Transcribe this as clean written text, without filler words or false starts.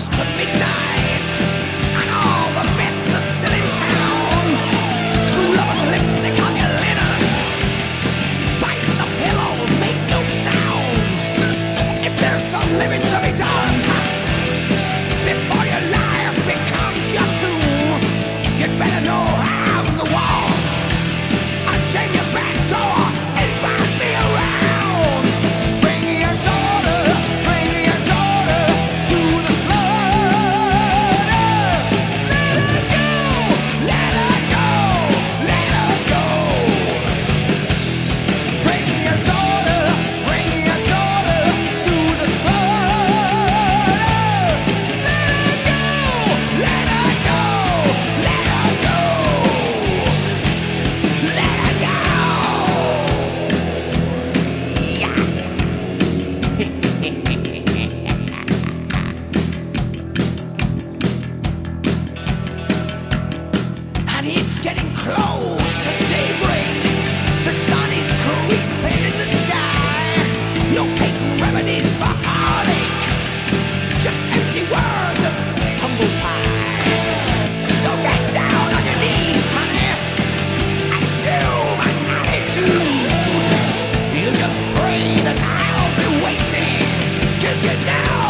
to midnight, and all the myths are still in town. True love and lipstick on your linen, bite the pillow, make no sound. If there's some living to be done before your life becomes your tomb, you'd better know I'm the one. I'll chain your back door, invite me around. Bring your daughter to the slaughter. Let her go, let her go. Bring your daughter to the slaughter. Let her go, let her go, let her go. And it's getting close to daybreak. The sun is creeping in the sky. No patent remedies for heartache, just empty words and humble pie. So get down on your knees, honey. Assume an attitude. You just pray that I'll be waiting, 'cause you know